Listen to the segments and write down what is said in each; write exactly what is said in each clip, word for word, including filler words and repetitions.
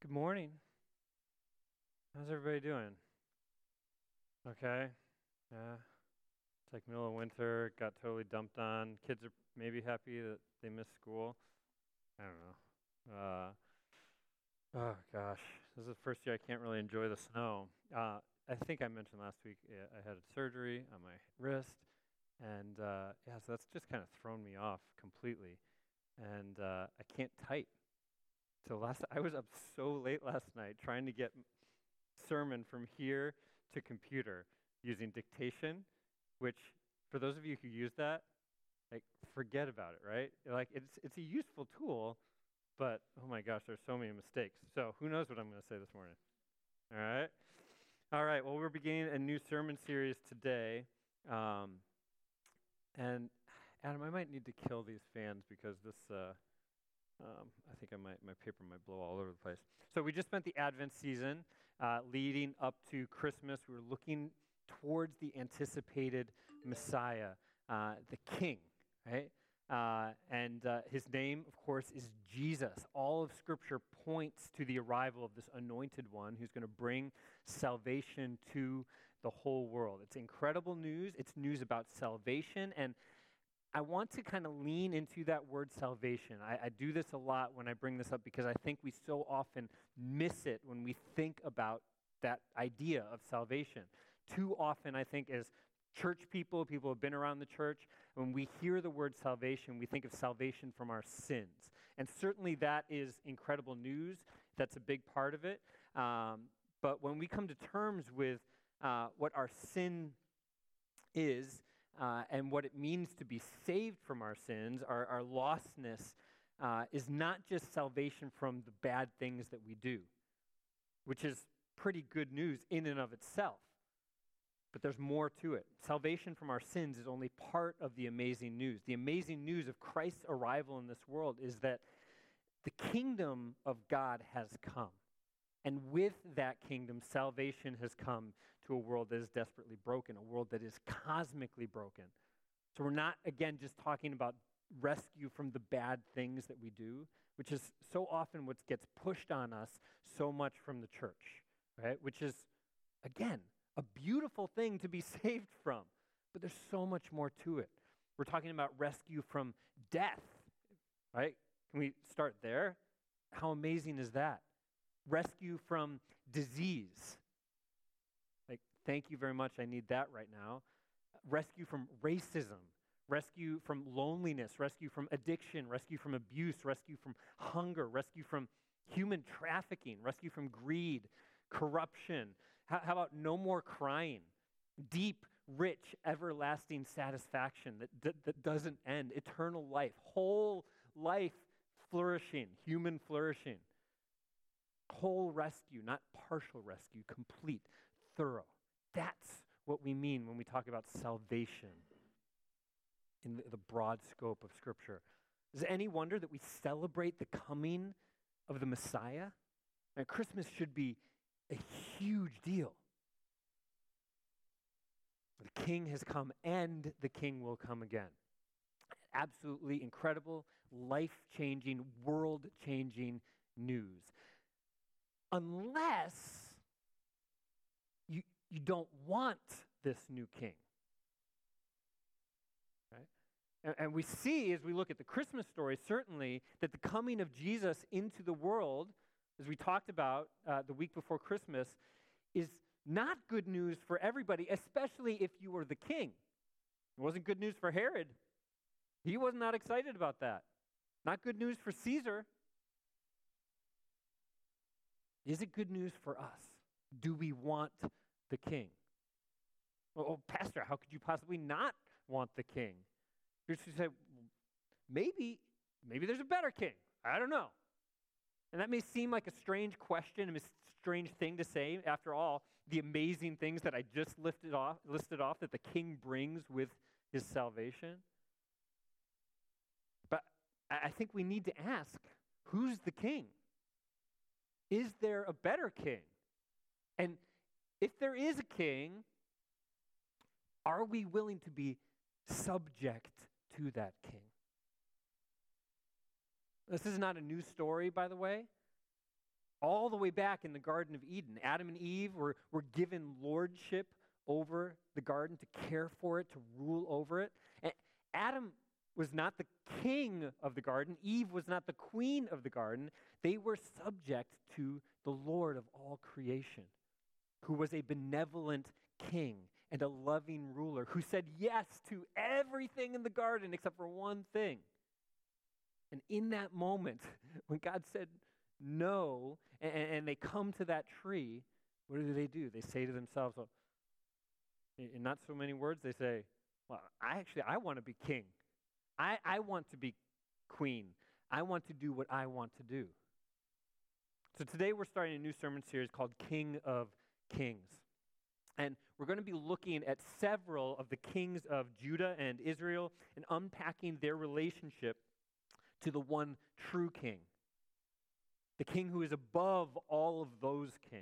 Good morning. How's everybody doing? Okay. Yeah. It's like middle of winter, got totally dumped on. Kids are maybe happy that they missed school. I don't know. Uh, oh gosh, this is the first year I can't really enjoy the snow. Uh, I think I mentioned last week uh, I had surgery on my wrist, and uh, yeah, so that's just kind of thrown me off completely, and uh, I can't type. So last I was up so late last night trying to get sermon from here to computer using dictation, which for those of you who use that, like forget about it, right? Like it's it's a useful tool, but oh my gosh, there's so many mistakes. So who knows what I'm going to say this morning? All right, all right. Well, we're beginning a new sermon series today, um, and Adam, I might need to kill these fans because this. Uh, Um, I think I might, my paper might blow all over the place. So we just spent the Advent season uh, leading up to Christmas. We were looking towards the anticipated Messiah, uh, the King, right? Uh, and uh, his name, of course, is Jesus. All of Scripture points to the arrival of this anointed one who's going to bring salvation to the whole world. It's incredible news. It's news about salvation, and I want to kind of lean into that word salvation. I, I do this a lot when I bring this up because I think we so often miss it when we think about that idea of salvation. Too often, I think, as church people, people who have been around the church, when we hear the word salvation, we think of salvation from our sins. And certainly that is incredible news. That's a big part of it. Um, but when we come to terms with uh, what our sin is, uh, and what it means to be saved from our sins, our, our lostness, uh, is not just salvation from the bad things that we do, which is pretty good news in and of itself. But there's more to it. Salvation from our sins is only part of the amazing news. The amazing news of Christ's arrival in this world is that the kingdom of God has come. And with that kingdom, salvation has come to a world that is desperately broken, a world that is cosmically broken. So we're not, again, just talking about rescue from the bad things that we do, which is so often what gets pushed on us so much from the church, right? Which is, again, a beautiful thing to be saved from. But there's so much more to it. We're talking about rescue from death, right? Can we start there? How amazing is that? Rescue from disease. Like, thank you very much. I need that right now. Rescue from racism. Rescue from loneliness. Rescue from addiction. Rescue from abuse. Rescue from hunger. Rescue from human trafficking. Rescue from greed, corruption. How, how about no more crying? Deep, rich, everlasting satisfaction that, that, that doesn't end. Eternal life. Whole life flourishing. Human flourishing. Whole rescue, not partial rescue, complete, thorough. That's what we mean when we talk about salvation in the, the broad scope of Scripture. Is it any wonder that we celebrate the coming of the Messiah? Now, Christmas should be a huge deal. The King has come and the King will come again. Absolutely incredible, life-changing, world-changing news. Unless you, you don't want this new king. Right? And, and we see, as we look at the Christmas story, certainly, that the coming of Jesus into the world, as we talked about uh, the week before Christmas, is not good news for everybody, especially if you were the king. It wasn't good news for Herod. He was not excited about that. Not good news for Caesar. Is it good news for us? Do we want the king? Well, oh, Pastor, how could you possibly not want the king? Here's who say, maybe, maybe there's a better king. I don't know. And that may seem like a strange question, a strange thing to say. After all, the amazing things that I just lifted off, listed off that the king brings with his salvation. But I think we need to ask, who's the king? Is there a better king? And if there is a king, are we willing to be subject to that king? This is not a new story, by the way. all the way back in the Garden of Eden. Adam and Eve were, were given lordship over the garden, to care for it, to rule over it. And Adam was not the king of the garden. Eve was not the queen of the garden. They were subject to the Lord of all creation, who was a benevolent king and a loving ruler, who said yes to everything in the garden except for one thing. And in that moment, when God said no, and, and they come to that tree, what do they do? They say to themselves, well, in not so many words, they say, well, I actually, I want to be king. I, I want to be queen. I want to do what I want to do. So today we're starting a new sermon series called King of Kings. And we're going to be looking at several of the kings of Judah and Israel and unpacking their relationship to the one true king, the king who is above all of those kings.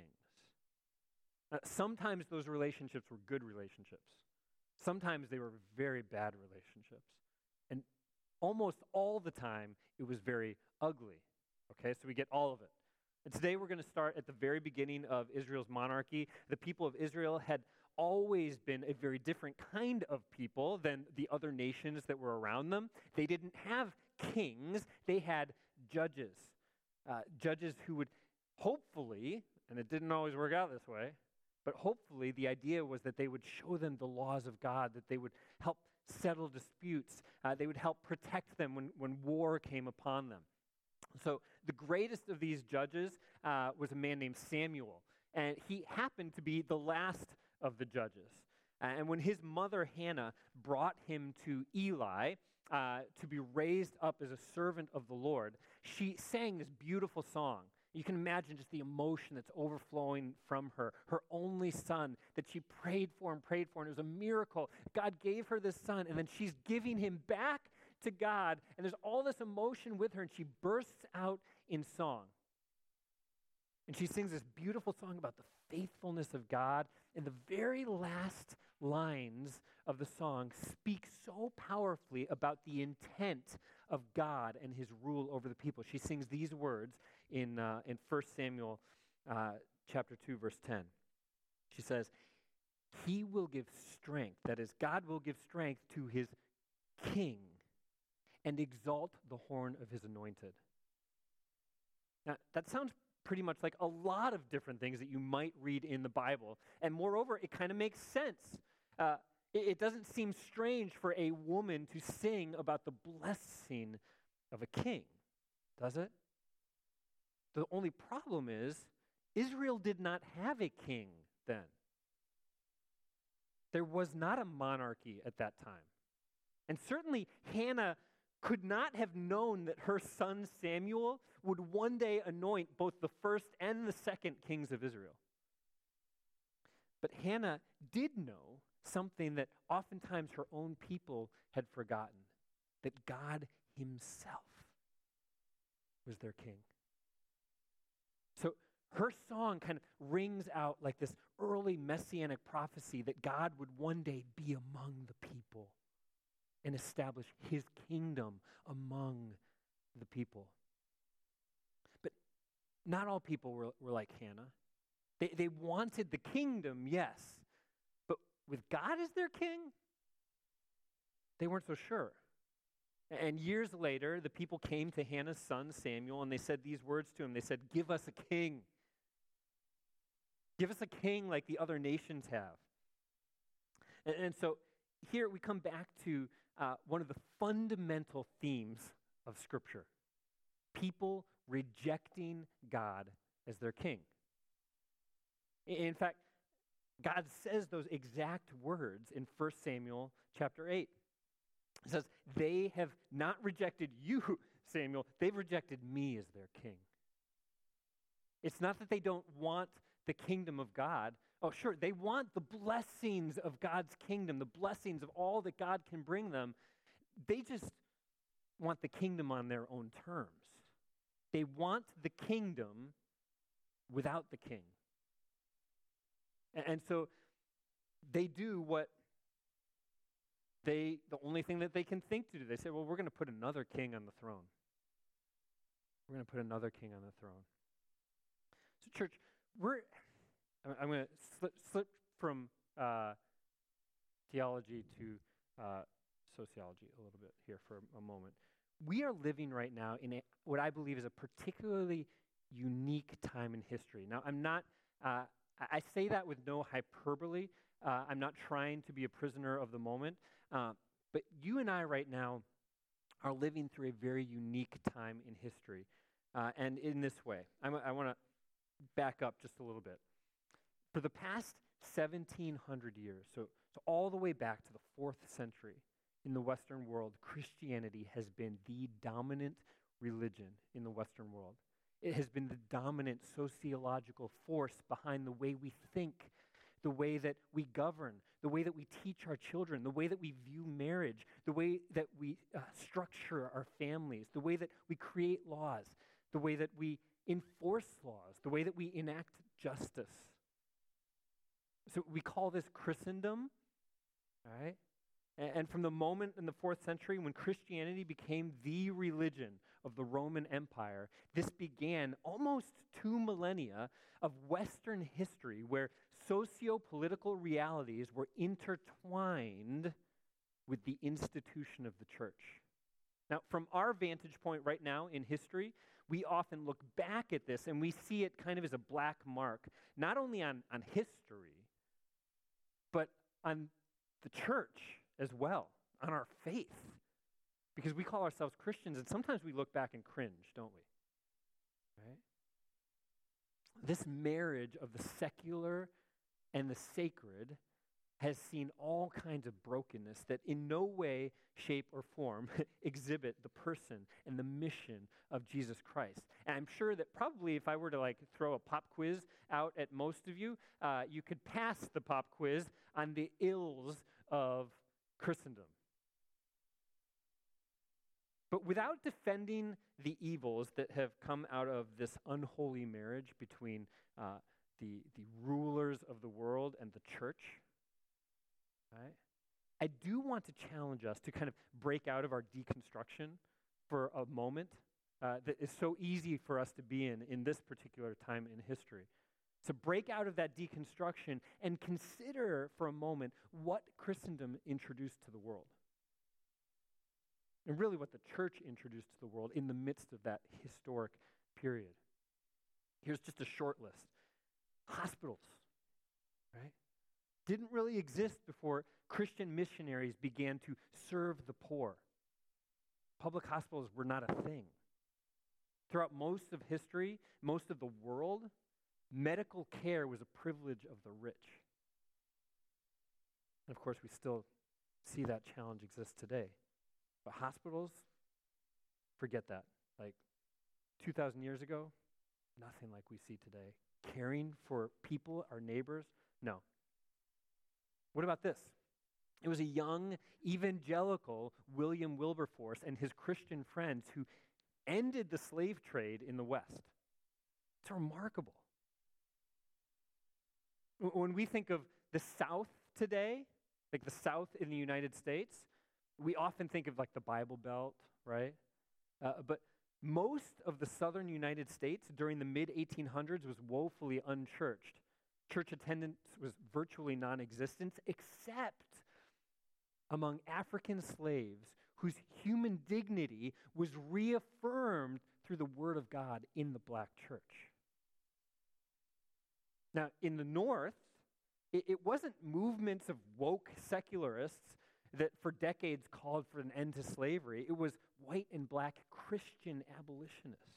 Uh, sometimes those relationships were good relationships. Sometimes they were very bad relationships. And almost all the time, it was very ugly. Okay, so we get all of it. And today we're going to start at the very beginning of Israel's monarchy. The people of Israel had always been a very different kind of people than the other nations that were around them. They didn't have kings. They had judges. Uh, judges who would hopefully, and it didn't always work out this way, but hopefully the idea was that they would show them the laws of God, that they would help settle disputes. Uh, they would help protect them when, when war came upon them. So the greatest of these judges uh, was a man named Samuel, and he happened to be the last of the judges. Uh, and when his mother Hannah brought him to Eli uh, to be raised up as a servant of the Lord, she sang this beautiful song. You can imagine just the emotion that's overflowing from her, her only son that she prayed for and prayed for, and it was a miracle. God gave her this son, and then she's giving him back to God, and there's all this emotion with her, and she bursts out in song. And she sings this beautiful song about the faithfulness of God, and the very last lines of the song speak so powerfully about the intent of God and his rule over the people. She sings these words in, uh, in First Samuel uh, chapter two, verse ten. She says, "He will give strength," that is, God will give strength to his king and exalt the horn of his anointed. Now, that sounds pretty much like a lot of different things that you might read in the Bible. And moreover, it kind of makes sense. Uh, it, it doesn't seem strange for a woman to sing about the blessing of a king, does it? The only problem is, Israel did not have a king then. There was not a monarchy at that time. And certainly Hannah could not have known that her son Samuel would one day anoint both the first and the second kings of Israel. But Hannah did know something that oftentimes her own people had forgotten, that God himself was their king. So her song kind of rings out like this early messianic prophecy that God would one day be among the people and establish his kingdom among the people. But not all people were, were like Hannah. They, they wanted the kingdom, yes, but with God as their king, they weren't so sure. And years later, the people came to Hannah's son Samuel, and they said these words to him. They said, "Give us a king. Give us a king like the other nations have." And, and so here we come back to uh, one of the fundamental themes of Scripture: people rejecting God as their king. In fact, God says those exact words in First Samuel chapter eight. It says, "They have not rejected you, Samuel. They've rejected me as their king." It's not that they don't want the kingdom of God. Oh, sure, they want the blessings of God's kingdom, the blessings of all that God can bring them. They just want the kingdom on their own terms. They want the kingdom without the king. And, and so they do what They, the only thing that they can think to do. They say, well, we're going to put another king on the throne. We're going to put another king on the throne. So, church, we're, I'm, I'm going to slip, slip from uh, theology to uh, sociology a little bit here for a, a moment. We are living right now in a, what I believe is a particularly unique time in history. Now, I'm not, uh, I I say that with no hyperbole. Uh, I'm not trying to be a prisoner of the moment. Uh, but you and I right now are living through a very unique time in history. Uh, and in this way, I'm, I want to back up just a little bit. For the past seventeen hundred years, so, so all the way back to the fourth century in the Western world, Christianity has been the dominant religion in the Western world. It has been the dominant sociological force behind the way we think, the way that we govern, the way that we teach our children, the way that we view marriage, the way that we uh, structure our families, the way that we create laws, the way that we enforce laws, the way that we enact justice. So we call this Christendom, all right? And, and from the moment in the fourth century when Christianity became the religion of the Roman Empire, this began almost two millennia of Western history where socio-political realities were intertwined with the institution of the church. Now, from our vantage point right now in history, we often look back at this and we see it kind of as a black mark, not only on, on history, but on the church as well, on our faith. Because we call ourselves Christians, and sometimes we look back and cringe, don't we? Right? This marriage of the secular and the sacred has seen all kinds of brokenness that in no way, shape, or form exhibit the person and the mission of Jesus Christ. And I'm sure that probably if I were to like throw a pop quiz out at most of you, uh, you could pass the pop quiz on the ills of Christendom. But without defending the evils that have come out of this unholy marriage between uh, the, the rulers of the world and the church, right? I do want to challenge us to kind of break out of our deconstruction for a moment uh, that is so easy for us to be in in this particular time in history. So break out of that deconstruction and consider for a moment what Christendom introduced to the world. And really what the church introduced to the world in the midst of that historic period. Here's just a short list. Hospitals, right? Didn't really exist before Christian missionaries began to serve the poor. Public hospitals were not a thing. Throughout most of history, most of the world, medical care was a privilege of the rich. And of course, we still see that challenge exist today. But hospitals, forget that. Like two thousand years ago, nothing like we see today. Caring for people, our neighbors, no. What about this? It was a young evangelical, William Wilberforce, and his Christian friends who ended the slave trade in the West. It's remarkable. When we think of the South today, like the South in the United States, we often think of like the Bible Belt, right? Uh, but most of the southern United States during the mid eighteen hundreds was woefully unchurched. Church attendance was virtually non-existent, except among African slaves whose human dignity was reaffirmed through the Word of God in the black church. Now, in the North, it, it wasn't movements of woke secularists that for decades called for an end to slavery. It was white and black Christian abolitionists.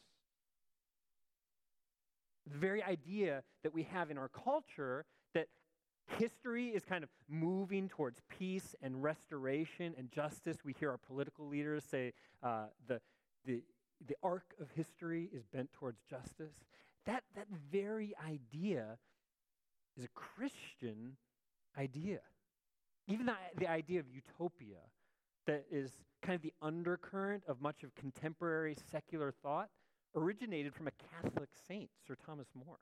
The very idea that we have in our culture that history is kind of moving towards peace and restoration and justice. We hear our political leaders say uh, the, the, the arc of history is bent towards justice. That, that very idea is a Christian idea. Even the, the idea of utopia that is kind of the undercurrent of much of contemporary secular thought originated from a Catholic saint, Sir Thomas More.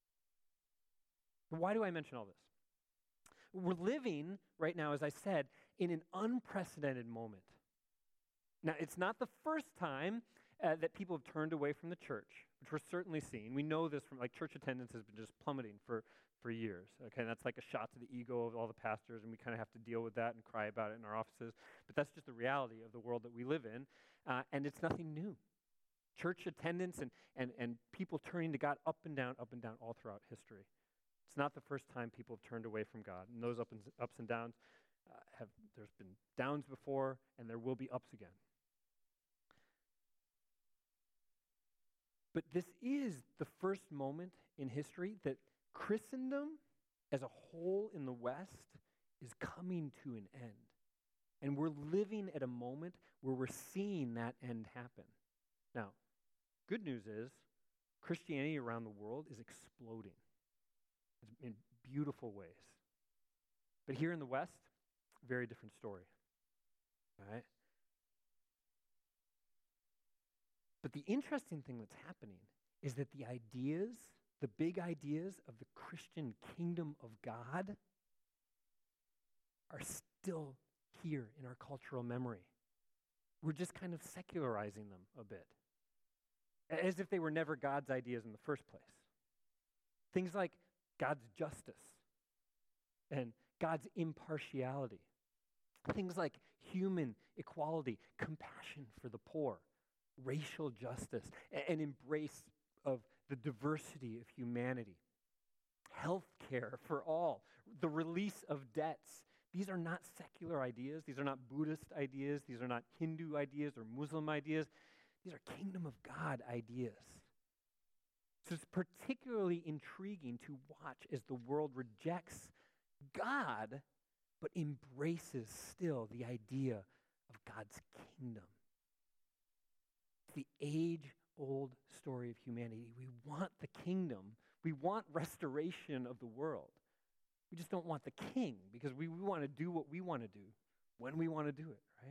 Why do I mention all this? We're living right now, as I said, in an unprecedented moment. Now, it's not the first time uh, that people have turned away from the church, which we're certainly seeing. We know this from, like, church attendance has been just plummeting for, for years. Okay, and that's like a shot to the ego of all the pastors, and we kind of have to deal with that and cry about it in our offices. But that's just the reality of the world that we live in, uh, and it's nothing new. Church attendance and, and, and people turning to God up and down, up and down all throughout history. It's not the first time people have turned away from God. And those up and, ups and downs, uh, have there's been downs before, and there will be ups again. But this is the first moment in history that Christendom as a whole in the West is coming to an end. And we're living at a moment where we're seeing that end happen. Now, good news is Christianity around the world is exploding in beautiful ways. But here in the West, very different story. All right? But the interesting thing that's happening is that the ideas, the big ideas of the Christian kingdom of God are still here in our cultural memory. We're just kind of secularizing them a bit, as if they were never God's ideas in the first place. Things like God's justice and God's impartiality. Things like human equality, compassion for the poor, racial justice, an embrace of the diversity of humanity, health care for all, the release of debts. These are not secular ideas. These are not Buddhist ideas. These are not Hindu ideas or Muslim ideas. These are kingdom of God ideas. So it's particularly intriguing to watch as the world rejects God, but embraces still the idea of God's kingdom. It's the age-old story of humanity. We want the kingdom. We want restoration of the world. We just don't want the king, because we, we want to do what we want to do when we want to do it, right?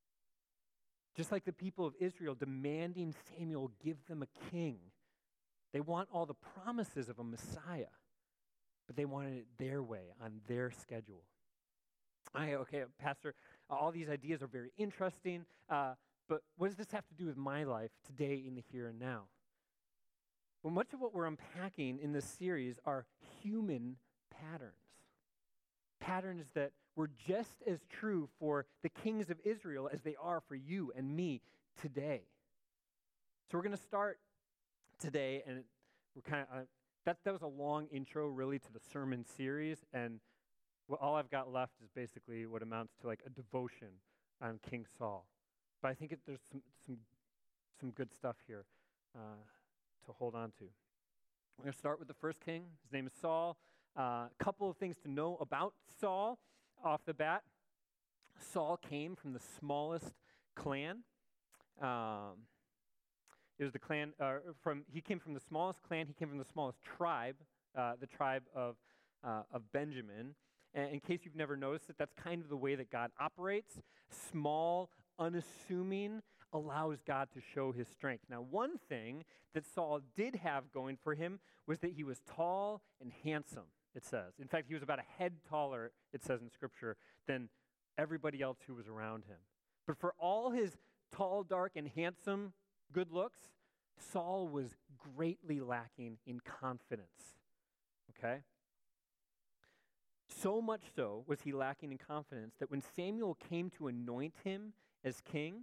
Just like the people of Israel demanding Samuel give them a king. They want all the promises of a Messiah, but they wanted it their way, on their schedule. I, okay, Pastor, all these ideas are very interesting, uh, but what does this have to do with my life today in the here and now? Well, much of what we're unpacking in this series are human patterns. Patterns that were just as true for the kings of Israel as they are for you and me today. So we're going to start today, and we're kind of, uh, that, that was a long intro really to the sermon series, and what, all I've got left is basically what amounts to like a devotion on King Saul. But I think it, there's some, some, some good stuff here uh, to hold on to. We're going to start with the first king. His name is Saul. A uh, couple of things to know about Saul off the bat. Saul came from the smallest clan. Um, it was the clan uh, from. He came from the smallest clan. He came from the smallest tribe, uh, the tribe of uh, of Benjamin. And in case you've never noticed it, that's kind of the way that God operates. Small, unassuming, allows God to show his strength. Now, one thing that Saul did have going for him was that he was tall and handsome, it says. In fact, he was about a head taller, it says in Scripture, than everybody else who was around him. But for all his tall, dark, and handsome good looks, Saul was greatly lacking in confidence. Okay? So much so was he lacking in confidence that when Samuel came to anoint him as king,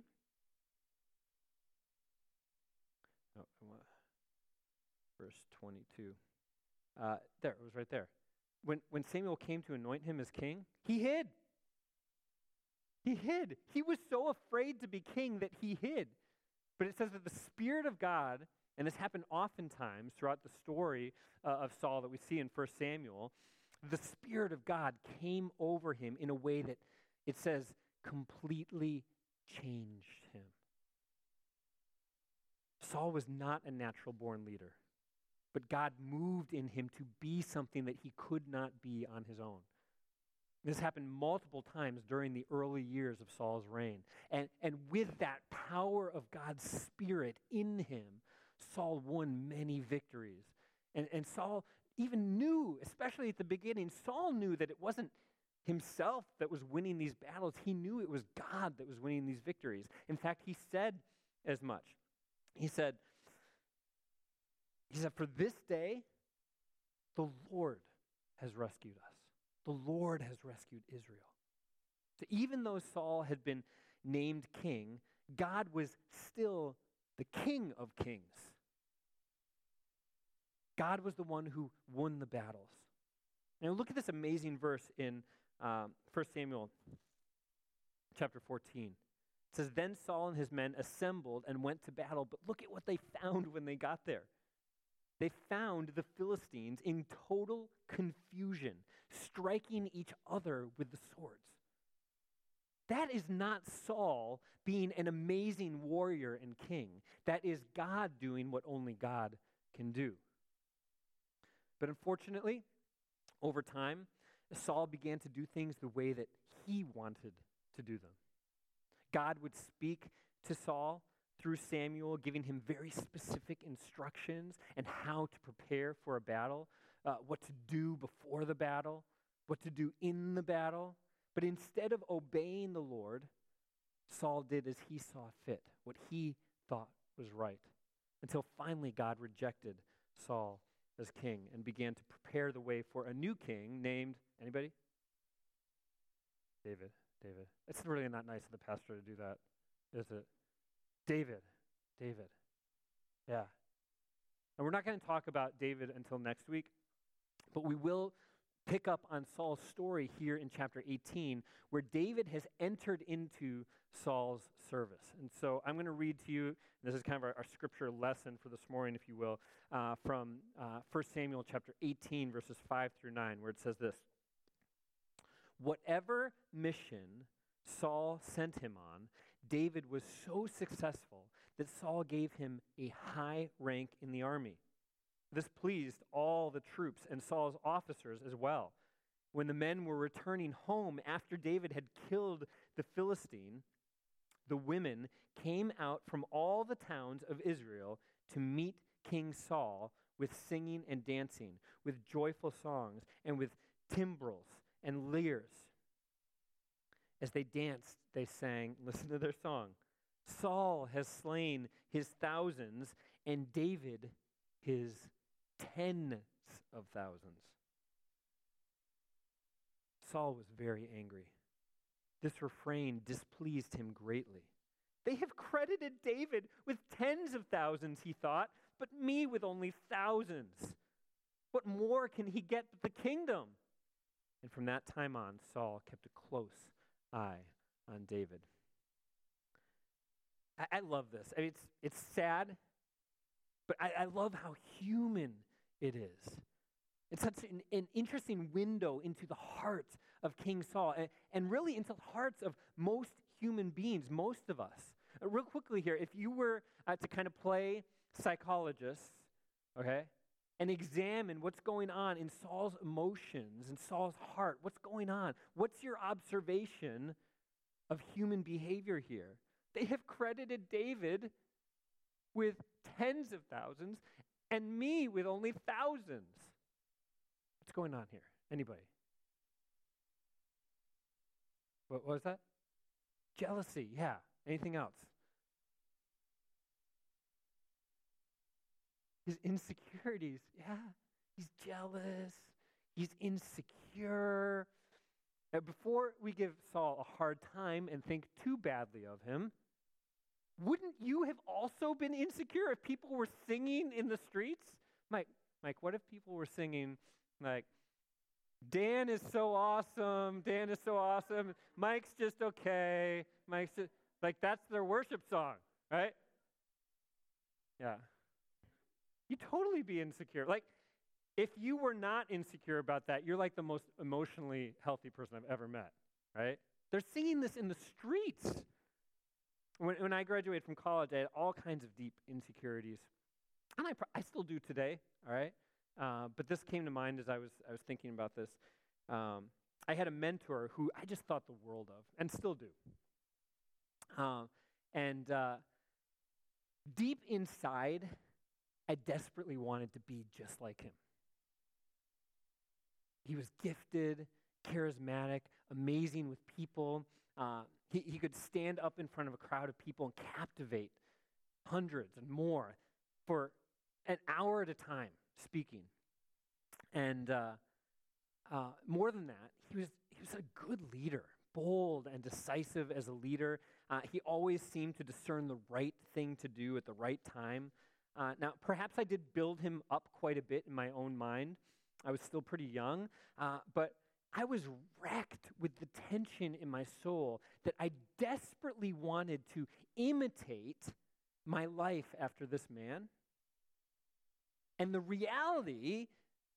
oh, verse twenty-two. Uh, there, it was right there. When, when Samuel came to anoint him as king, he hid. He hid. He was so afraid to be king that he hid. But it says that the Spirit of God, and this happened oftentimes throughout the story uh, of Saul that we see in First Samuel, the Spirit of God came over him in a way that, it says, completely changed him. Saul was not a natural-born leader, but God moved in him to be something that he could not be on his own. This happened multiple times during the early years of Saul's reign. And, and with that power of God's Spirit in him, Saul won many victories. And, and Saul even knew, especially at the beginning, Saul knew that it wasn't himself that was winning these battles. He knew it was God that was winning these victories. In fact, he said as much. He said, he said, for this day, the Lord has rescued us. The Lord has rescued Israel. So even though Saul had been named king, God was still the King of kings. God was the one who won the battles. Now look at this amazing verse in um, First Samuel chapter fourteen. It says, then Saul and his men assembled and went to battle, but look at what they found when they got there. They found the Philistines in total confusion, striking each other with the swords. That is not Saul being an amazing warrior and king. That is God doing what only God can do. But unfortunately, over time, Saul began to do things the way that he wanted to do them. God would speak to Saul through Samuel, giving him very specific instructions and how to prepare for a battle, uh, what to do before the battle, what to do in the battle. But instead of obeying the Lord, Saul did as he saw fit, what he thought was right, until finally God rejected Saul as king and began to prepare the way for a new king named, anybody? David. David. It's really not nice of the pastor to do that, is it? David. David. Yeah. And we're not going to talk about David until next week, but we will pick up on Saul's story here in chapter eighteen, where David has entered into Saul's service. And so I'm going to read to you, this is kind of our, our scripture lesson for this morning, if you will, uh, from uh, First Samuel chapter eighteen, verses five through nine, where it says this. Whatever mission Saul sent him on, David was so successful that Saul gave him a high rank in the army. This pleased all the troops and Saul's officers as well. When the men were returning home after David had killed the Philistine, the women came out from all the towns of Israel to meet King Saul with singing and dancing, with joyful songs, and with timbrels and lyres. As they danced, they sang, listen to their song, Saul has slain his thousands, and David his tens of thousands. Saul was very angry. This refrain displeased him greatly. They have credited David with tens of thousands, he thought, but me with only thousands. What more can he get but the kingdom? And from that time on, Saul kept a close eye on David. I, I love this. I mean, it's, it's sad, but I, I love how human it is. It's such an, an interesting window into the heart of King Saul, and, and really into the hearts of most human beings, most of us. Uh, real quickly here, if you were uh, to kind of play psychologist, okay, and examine what's going on in Saul's emotions, in Saul's heart, what's going on? What's your observation of human behavior here? They have credited David with tens of thousands and me with only thousands. What's going on here? Anybody? What was that? Jealousy, yeah. Anything else? His insecurities, yeah. He's jealous. He's insecure. Now, before we give Saul a hard time and think too badly of him, wouldn't you have also been insecure if people were singing in the streets? Mike, Mike, what if people were singing like, Dan is so awesome, Dan is so awesome, Mike's just okay, Mike's just, like that's their worship song, right? Yeah. You'd totally be insecure. Like, if you were not insecure about that, you're like the most emotionally healthy person I've ever met, right? They're singing this in the streets. When, when I graduated from college, I had all kinds of deep insecurities. And I, pr- I still do today, all right? Uh, but this came to mind as I was I was thinking about this. Um, I had a mentor who I just thought the world of, and still do. Uh, and uh, deep inside, I desperately wanted to be just like him. He was gifted, charismatic, amazing with people. Uh, he, he could stand up in front of a crowd of people and captivate hundreds and more, for an hour at a time speaking. And uh, uh, more than that, he was, he was a good leader, bold and decisive as a leader. Uh, he always seemed to discern the right thing to do at the right time. Uh, now, perhaps I did build him up quite a bit in my own mind. I was still pretty young, uh, but I was wrecked with the tension in my soul that I desperately wanted to imitate my life after this man. And the reality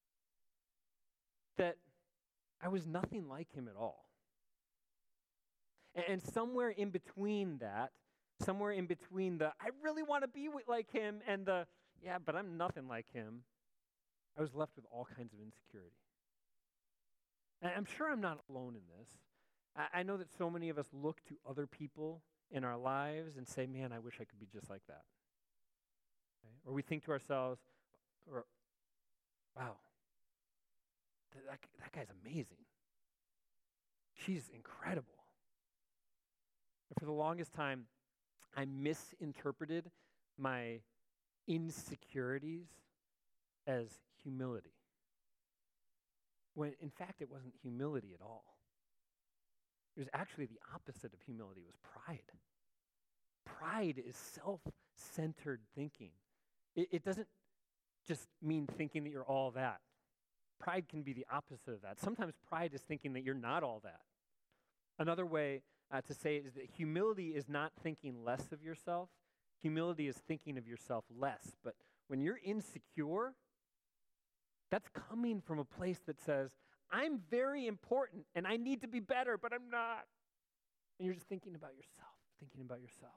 that I was nothing like him at all. And, and somewhere in between that, somewhere in between the, I really want to be with, like him, and the, yeah, but I'm nothing like him, I was left with all kinds of insecurity. And I'm sure I'm not alone in this. I, I know that so many of us look to other people in our lives and say, man, I wish I could be just like that. Okay? Or we think to ourselves, or, wow, th- that, that guy's amazing. She's incredible. And for the longest time, I misinterpreted my insecurities as humility, when in fact it wasn't humility at all. It was actually the opposite of humility. It was pride. Pride is self-centered thinking. It, it doesn't just mean thinking that you're all that. Pride can be the opposite of that. Sometimes pride is thinking that you're not all that. Another way uh, to say it is that humility is not thinking less of yourself. Humility is thinking of yourself less. But when you're insecure, that's coming from a place that says, I'm very important and I need to be better, but I'm not. And you're just thinking about yourself, thinking about yourself.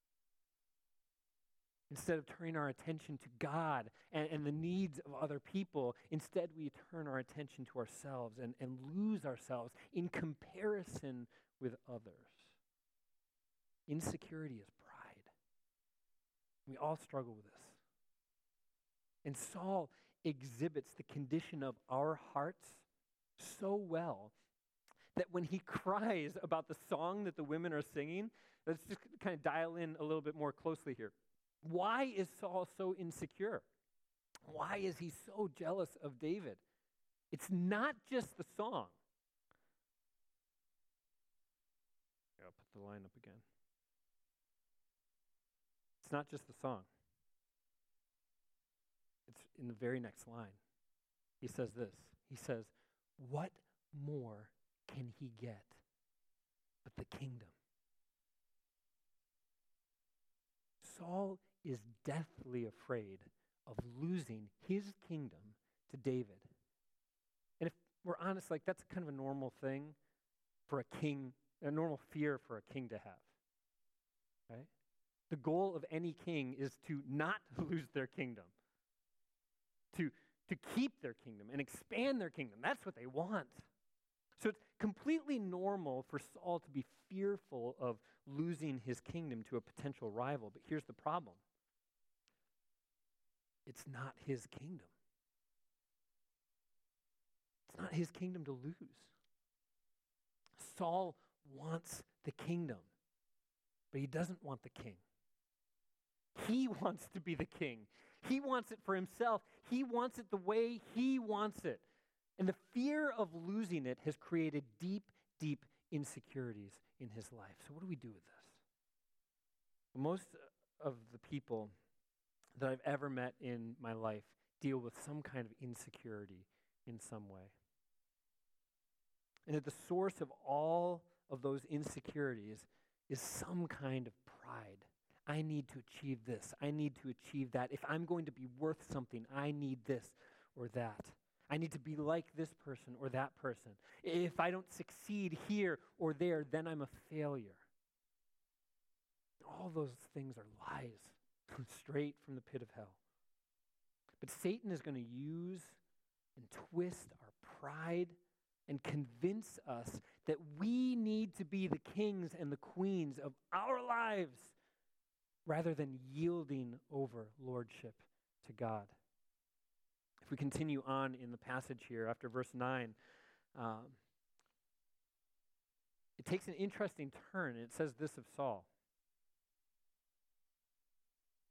Instead of turning our attention to God and, and the needs of other people, instead we turn our attention to ourselves and, and lose ourselves in comparison with others. Insecurity is pride. We all struggle with this. And Saul exhibits the condition of our hearts so well that when he cries about the song that the women are singing, let's just kind of dial in a little bit more closely here. Why is Saul so insecure? Why is he so jealous of David? It's not just the song. I'll put the line up again. It's not just the song. It's in the very next line. He says this. He says, what more can he get but the kingdom? Saul is deathly afraid of losing his kingdom to David. And if we're honest, like that's kind of a normal thing for a king, a normal fear for a king to have. Right? The goal of any king is to not lose their kingdom. To, to keep their kingdom and expand their kingdom. That's what they want. So it's completely normal for Saul to be fearful of losing his kingdom to a potential rival. But here's the problem. It's not his kingdom. It's not his kingdom to lose. Saul wants the kingdom, but he doesn't want the king. He wants to be the king. He wants it for himself. He wants it the way he wants it. And the fear of losing it has created deep, deep insecurities in his life. So what do we do with this? Most of the people that I've ever met in my life deal with some kind of insecurity in some way. And at the source of all of those insecurities is some kind of pride. I need to achieve this. I need to achieve that. If I'm going to be worth something, I need this or that. I need to be like this person or that person. If I don't succeed here or there, then I'm a failure. All those things are lies straight from the pit of hell. But Satan is going to use and twist our pride and convince us that we need to be the kings and the queens of our lives rather than yielding over lordship to God. If we continue on in the passage here after verse nine, um, it takes an interesting turn. It says this of Saul.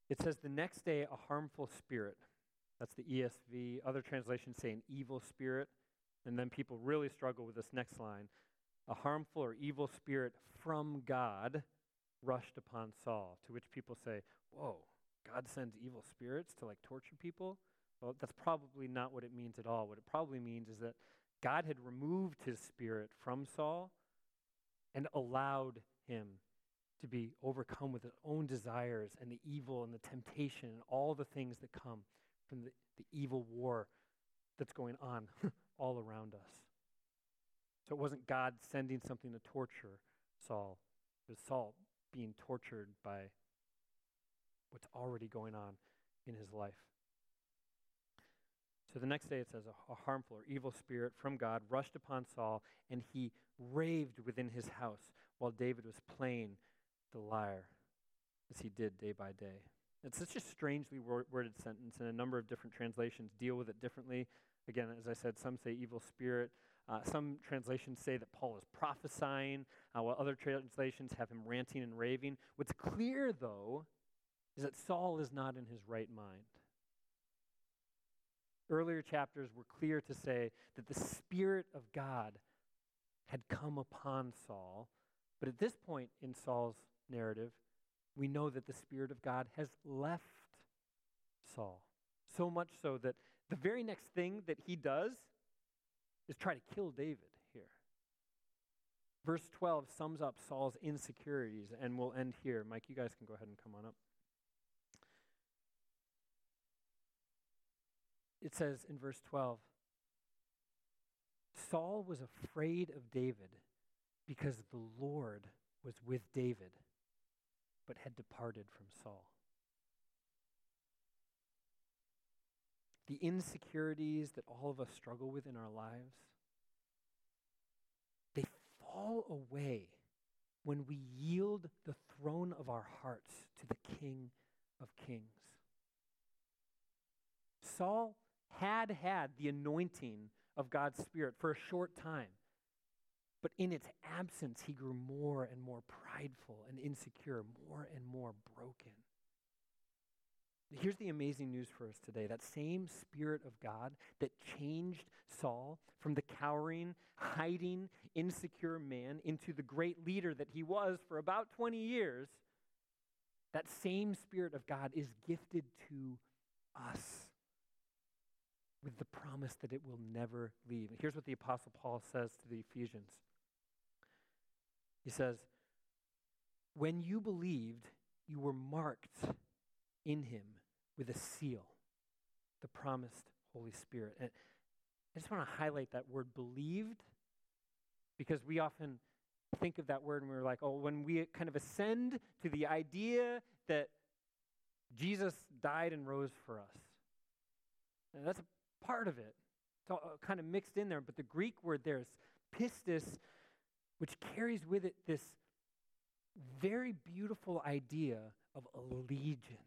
It says, the next day, a harmful spirit. That's the E S V. Other translations say an evil spirit. And then people really struggle with this next line. A harmful or evil spirit from God rushed upon Saul, to which people say, whoa, God sends evil spirits to like torture people? Well, that's probably not what it means at all. What it probably means is that God had removed his spirit from Saul and allowed him to be overcome with his own desires and the evil and the temptation and all the things that come from the, the evil war that's going on all around us. So it wasn't God sending something to torture Saul. It was Saul being tortured by what's already going on in his life. So the next day it says, a, a harmful or evil spirit from God rushed upon Saul, and he raved within his house while David was playing the lyre, as he did day by day. It's such a strangely wor- worded sentence, and a number of different translations deal with it differently. Again, as I said, some say evil spirit. Uh, some translations say that Paul is prophesying, uh, while other translations have him ranting and raving. What's clear, though, is that Saul is not in his right mind. Earlier chapters were clear to say that the Spirit of God had come upon Saul, but at this point in Saul's narrative, we know that the Spirit of God has left Saul. So much so that the very next thing that he does is try to kill David here. Verse twelve sums up Saul's insecurities, and we'll end here. Mike, you guys can go ahead and come on up. It says in verse twelve, Saul was afraid of David because the Lord was with David, but had departed from Saul. The insecurities that all of us struggle with in our lives, they fall away when we yield the throne of our hearts to the King of Kings. Saul had had the anointing of God's Spirit for a short time, but in its absence, he grew more and more prideful and insecure, more and more broken. Here's the amazing news for us today. That same Spirit of God that changed Saul from the cowering, hiding, insecure man into the great leader that he was for about twenty years, that same Spirit of God is gifted to us with the promise that it will never leave. And here's what the Apostle Paul says to the Ephesians. He says, when you believed, you were marked in him with a seal, the promised Holy Spirit. And I just want to highlight that word believed, because we often think of that word and we're like, oh, when we kind of ascend to the idea that Jesus died and rose for us. And that's a part of it. It's all kind of mixed in there, but the Greek word there is pistis, which carries with it this very beautiful idea of allegiance.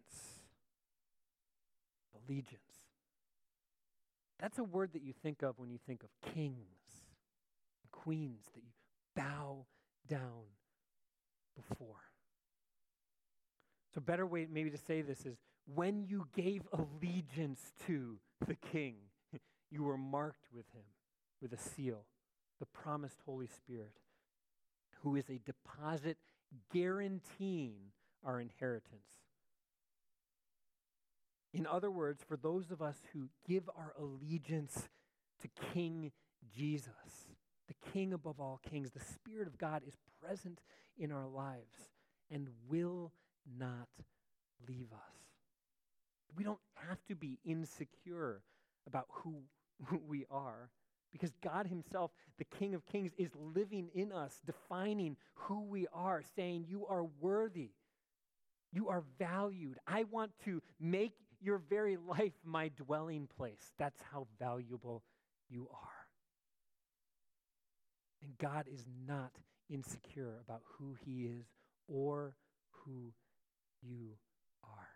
Allegiance. That's a word that you think of when you think of kings and queens that you bow down before. So a better way maybe to say this is, when you gave allegiance to the King, you were marked with him with a seal, the promised Holy Spirit, who is a deposit guaranteeing our inheritance. In other words, for those of us who give our allegiance to King Jesus, the King above all kings, the Spirit of God is present in our lives and will not leave us. We don't have to be insecure about who, who we are, because God himself, the King of Kings, is living in us, defining who we are, saying, you are worthy. You are valued. I want to make your very life my dwelling place. That's how valuable you are. And God is not insecure about who he is or who you are.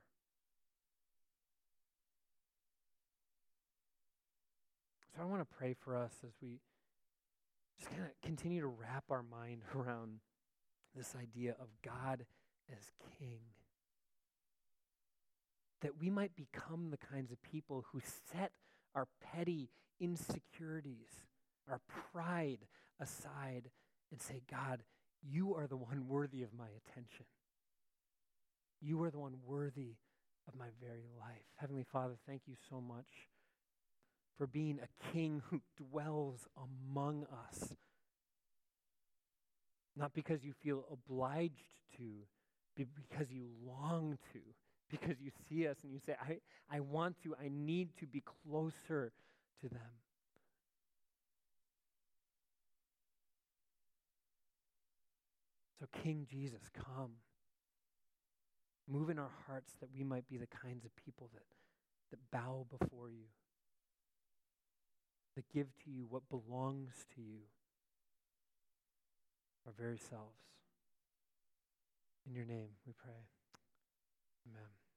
So I want to pray for us as we just kind of continue to wrap our mind around this idea of God as King. that we might become the kinds of people who set our petty insecurities, our pride aside, and say, God, you are the one worthy of my attention. You are the one worthy of my very life. Heavenly Father, thank you so much for being a king who dwells among us. Not because you feel obliged to, but because you long to, because you see us and you say, I, I want to, I need to be closer to them. So King Jesus, come. Move in our hearts that we might be the kinds of people that, that bow before you, that give to you what belongs to you, our very selves. In your name we pray. Amen.